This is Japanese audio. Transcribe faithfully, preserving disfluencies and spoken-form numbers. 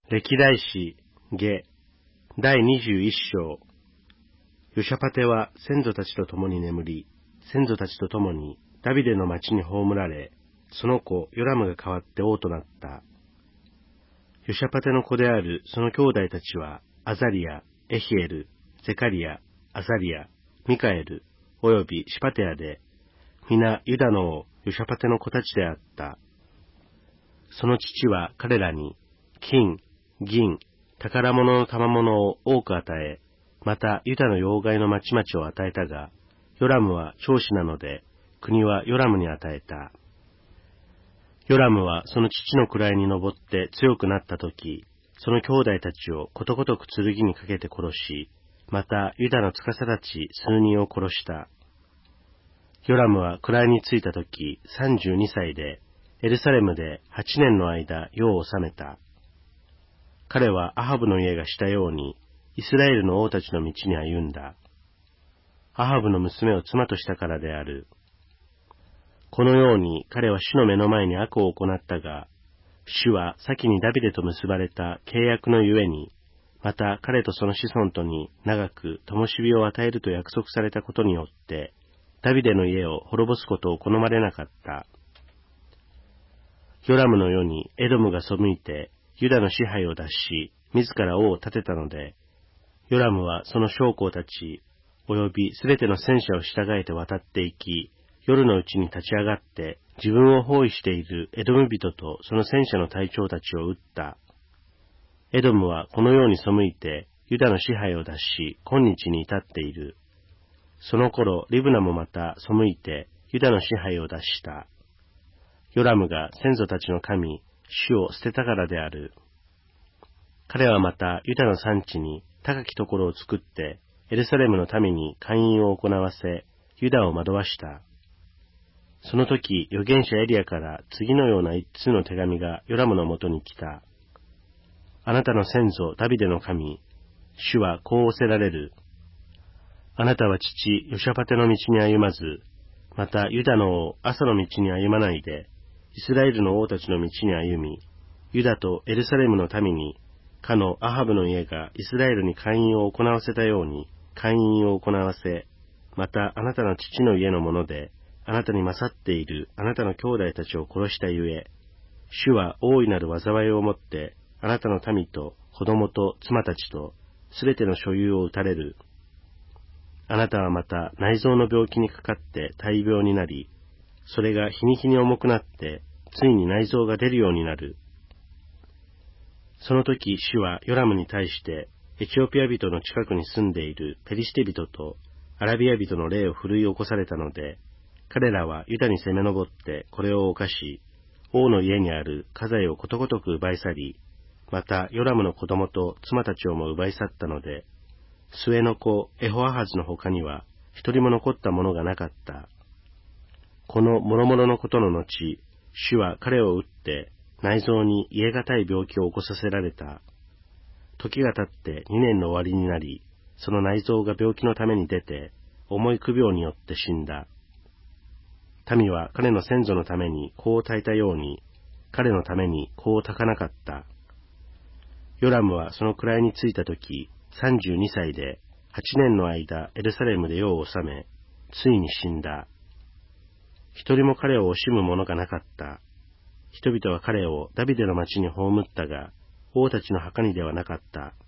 歴代史下第にじゅういっ章。ヨシャパテは先祖たちと共に眠り、先祖たちと共にダビデの町に葬られ、その子ヨラムが代わって王となった。ヨシャパテの子であるその兄弟たちは、アザリア、エヒエル、ゼカリア、アザリア、ミカエル、およびシパテアで、皆ユダの王ヨシャパテの子たちであった。その父は彼らに、金、銀、宝物の賜物を多く与え、またユダの要害の町々を与えたが、ヨラムは長子なので、国はヨラムに与えた。ヨラムはその父の位に上って強くなったとき、その兄弟たちをことごとく剣にかけて殺し、またユダの司たち数人を殺した。ヨラムは位についたときさんじゅうにさいで、エルサレムではちねんの間世を治めた。彼はアハブの家がしたように、イスラエルの王たちの道に歩んだ。アハブの娘を妻としたからである。このように彼は主の目の前に悪を行ったが、主は先にダビデと結ばれた契約のゆえに、また彼とその子孫とに長く灯火を与えると約束されたことによって、ダビデの家を滅ぼすことを好まれなかった。ヨラムの世にエドムが背いて、ユダの支配を脱し、自ら王を立てたので、ヨラムはその将校たち、およびすべての戦車を従えて渡っていき、夜のうちに立ち上がって、自分を包囲しているエドム人とその戦車の隊長たちを撃った。エドムはこのように背いて、ユダの支配を脱し、今日に至っている。その頃、リブナもまた背いて、ユダの支配を脱した。ヨラムが先祖たちの神、主を捨てたからである。彼はまたユダの産地に高きところを作って、エルサレムの民に姦淫を行わせ、ユダを惑わした。その時、預言者エリアから次のような一通の手紙がヨラムのもとに来た。あなたの先祖ダビデの神、主はこう仰せられる。あなたは父ヨシャパテの道に歩まず、またユダの王アサの道に歩まないで、イスラエルの王たちの道に歩み、ユダとエルサレムの民に、かのアハブの家がイスラエルに姦淫を行わせたように、姦淫を行わせ、またあなたの父の家のもので、あなたに勝っているあなたの兄弟たちを殺したゆえ、主は大いなる災いをもって、あなたの民と子供と妻たちと、すべての所有を打たれる。あなたはまた内臓の病気にかかって大病になり、それが日に日に重くなって、ついに内臓が出るようになる。その時主はヨラムに対して、エチオピア人の近くに住んでいるペリシテ人とアラビア人の霊を振るい起こされたので、彼らはユダに攻め上ってこれを犯し、王の家にある家財をことごとく奪い去り、またヨラムの子供と妻たちをも奪い去ったので、末の子エホアハズの他には一人も残ったものがなかった。この諸々のことの後、主は彼を撃って内臓に癒え難い病気を起こさせられた。時が経って二年の終わりになり、その内臓が病気のために出て、重い苦病によって死んだ。民は彼の先祖のために香を焚いたように、彼のために香を焚かなかった。ヨラムはその位についたとき、さんじゅうにさいで、八年の間エルサレムで世を治め、ついに死んだ。一人も彼を惜しむ者がなかった。人々は彼をダビデの町に葬ったが、王たちの墓にではなかった。